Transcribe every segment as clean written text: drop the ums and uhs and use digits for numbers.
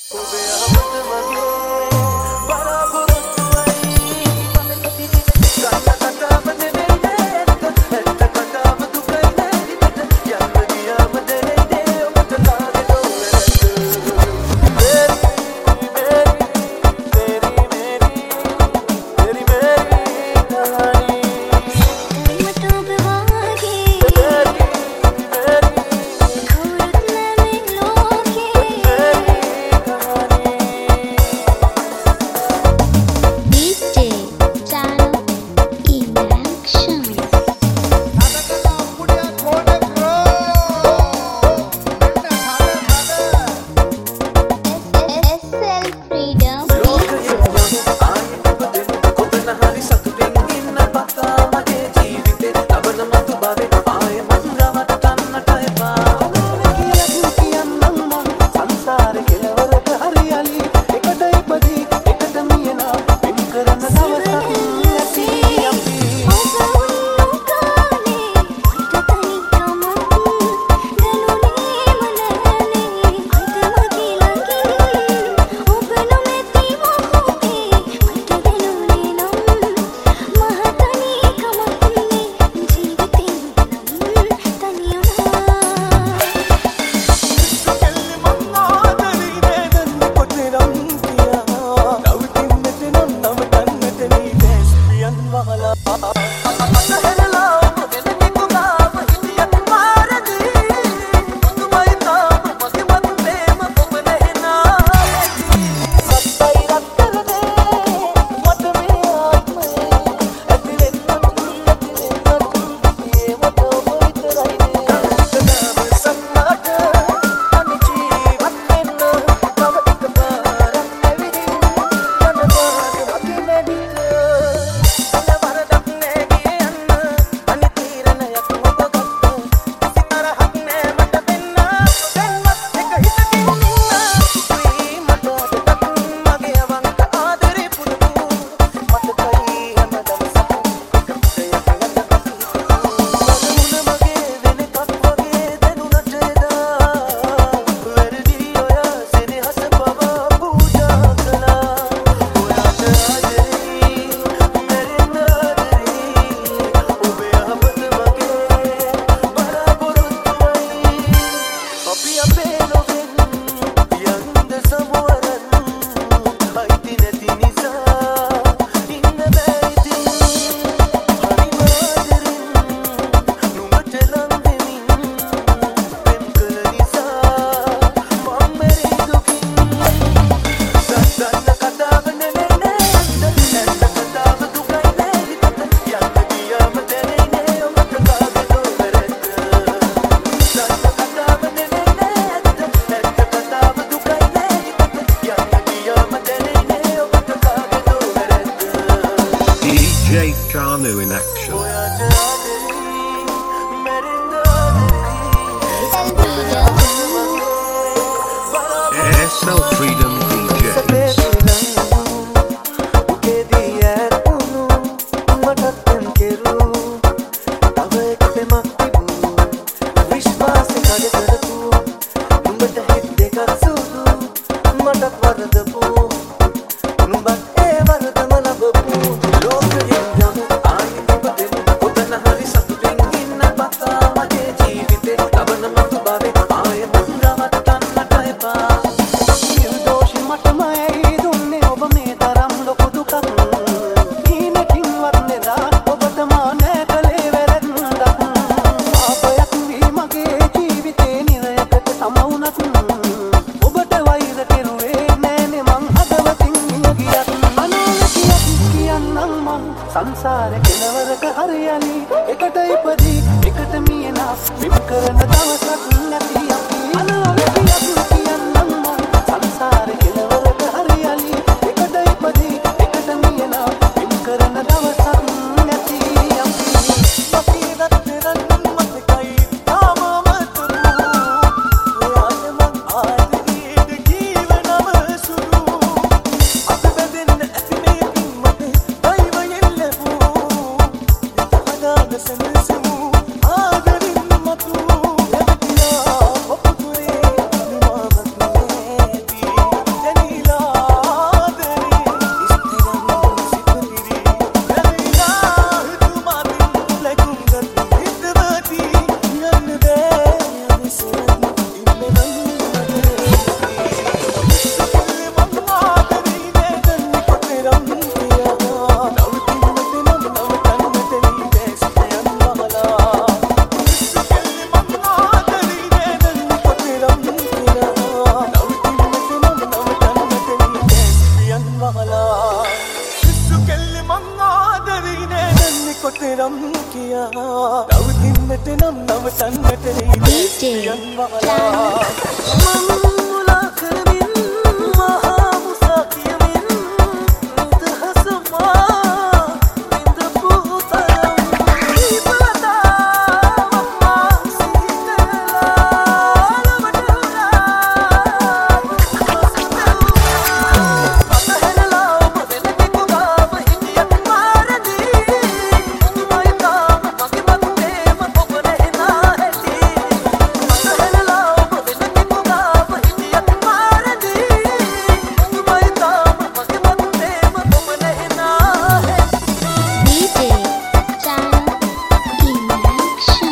Kanu in action. SL Freedom DJs. संसार केलवरक हरियाली एකට इपदी एකට मियना Vim करන දවසක් නැති අපි අනාගතයක් කියන්නම් संसार केलवरक हरियाली एකට इपदी एකට मियना विम කරන දවසක් නැති අපි අපි රත්තරන් මතකයි තාමම තුරු ඔයාට මං කියා නවතින්නට නම් නවතන්නට DJ මම මුලා කරමින් මහා මුසා කියමින් නිදහස මා විඳපු තරම් ඉපවතා මා සිතලා ලබටුලා අතහැරලා ඔබ වෙනකෙකු ගාව හිටියත් මාරදී උඹයි තාම මගේ මතේම ඔබ නැහෙනා ඇති අතහැරලා ඔබ වෙනකෙකු ගාව හිටියත් මාරදී උඹයි තාම මගේ මතේම ඔබ නැහෙනා ඇති DJ Channel in action.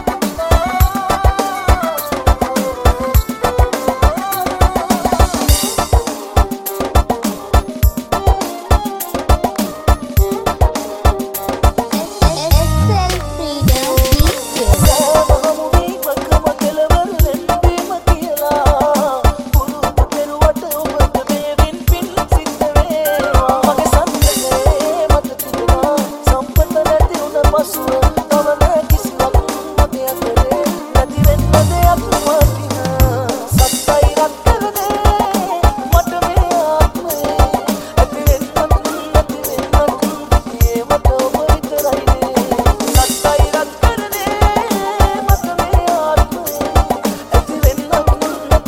SL Freedom DJ. සාමහමුවීමකම කෙලවර වෙන්නේම කියලා පුරුදු කෙරුවට ඔබට මේවින් පින් සිද්ධ වේවා මගේ සම්පතේ මත තිබුණා සම්පත නැති වුණ පසුව තව නෑ කිසිවක් මගේ අතරේ නැති වෙන්න දෙයක් වටිනා සත්තයි රත් කරදේ මට මේ ආත්මේ ඇති වෙන්නත් නැති වෙන්නත් ඒ මට ඔබ විතරයිනේ සත්තයි රත් කරදේ මට මේ ආත්මේ ඇති වෙන්නත් නැති වෙන්නත්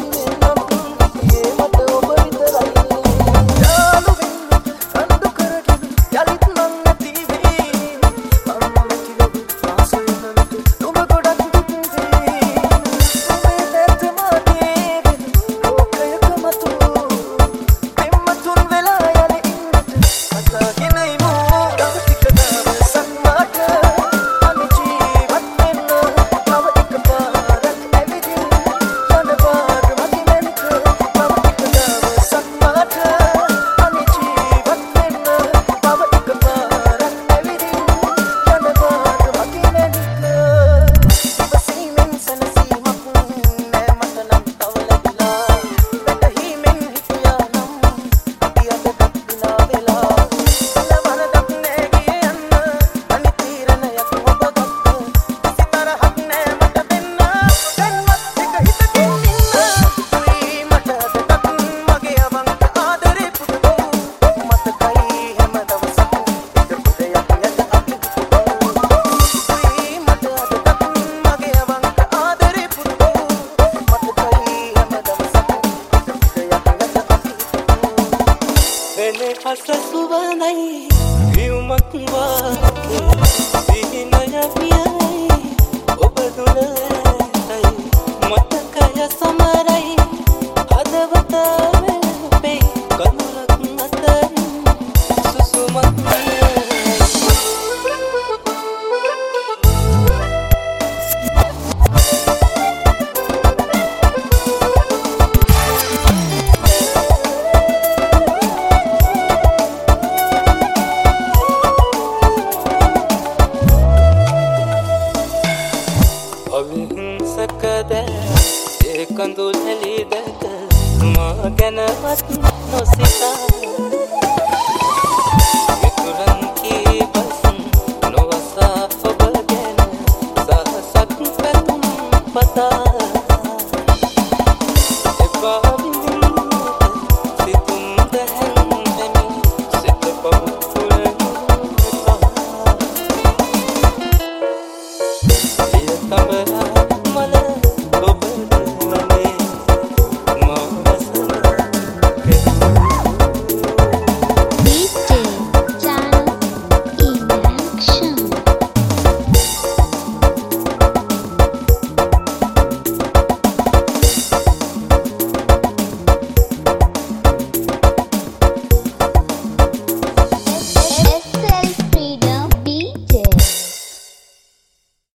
ඒ මට ඔබ විතරයිනේ යාළු වෙන්නට සඳු කරගෙන යලිත් නම් නැති වෙයි මම නැති ඔබ ආස වෙනවිට ඔබ ගොඩක් දුක්දී ඔබේ නැත මාගේ ලෝකයක මතු පෙම්මතුන් වෙලා යන ඉන්නට අතගෙනයිමු තව ටික දවසක් මට අනි ජීවත් වෙන්න තව එකපාරක් ඇවිදින් යන බාර මගේ නැන්ට තව ටික දවසක් මට අනි ජීවත් වෙන්න තව එකපාරක් ඇවිදින් යන බාර මගේ නැන්ට ඉවසීමෙන් සැනසීමක් නෑ මට නම් තව ලැබිලා වැටහීමෙන් හිටියා නම් අපි අදටත් විනා වෙලා ලවරදක් නෑ ගියේ යන්න අනි තීරණයක් ඔබ ගත්ත කිසි තරහක් නෑ මට දෙන්න දැන්වත් එක හිතකින් ඉන්න උයි මට අදටත් මගේ අවංක ආදරේ පුදබෝ මතකයි හැම දවසක් එක පුදයක් යද අපි පුදබෝ උයි මට අදටත් මගේ අවංක ආදරේ පුදබෝ මතකයි හැම දවසක් එක පුදයක් යද අපි වෙනේ අසසුවනයි වියුමක් වාගේ සිහිනය පියයි ඔබ දුරයි මතකය සමරයි හදවත වෙනපේ කඳුලක් අතරින් සුසුමක් අවිහිංසකද ඒ කඳුල් හැලිදක මා ගැනවත් නොසිතා මිතුරන් කීපස් නොවසා ඔබ ගැන සහසක් පැතුම් පතා එපා